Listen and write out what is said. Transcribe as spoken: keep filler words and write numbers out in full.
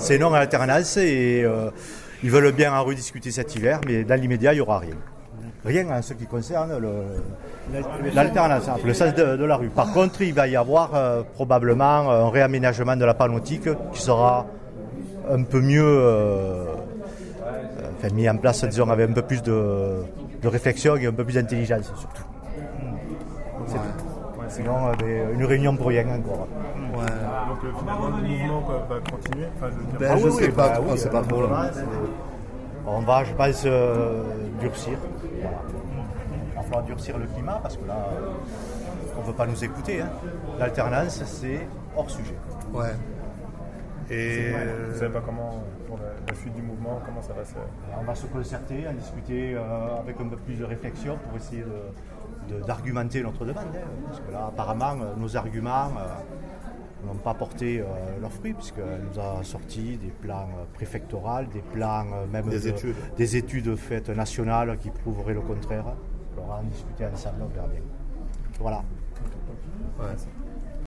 c'est non à l'alternance et euh, ils veulent bien en rediscuter cet hiver, mais dans l'immédiat, il n'y aura rien. Rien en ce qui concerne le, l'alternance, le sens de, de la rue. Par contre, il va y avoir euh, probablement un réaménagement de la panautique qui sera un peu mieux euh, enfin, mis en place, disons, avec un peu plus de, de réflexion et un peu plus d'intelligence, surtout. C'est ouais. tout. Ouais, sinon, euh, une réunion pour rien encore. Ouais. Donc euh, finalement, le mouvement quoi, va continuer. Enfin, je veux dire, Ben, Ah je oui, sais oui, pas bah, trop, oui, c'est pas euh, trop là. On va, je pense, euh, durcir. Voilà. Il va falloir durcir le climat parce que là, on ne peut pas nous écouter. Hein. L'alternance, c'est hors sujet. Ouais. Et vous ne savez pas comment, pour la, la suite du mouvement, comment ça va se... On va se concerter, en discuter euh, avec un peu plus de réflexion pour essayer de, de, d'argumenter notre demande. Hein. Parce que là, apparemment, nos arguments euh, n'ont pas porté euh, leurs fruits, puisqu'elle nous a sorti des plans euh, préfectoraux, des plans euh, même des de, études. des études faites nationales qui prouveraient le contraire. Alors, on va en discuter ensemble, on verra bien. Voilà. Ouais.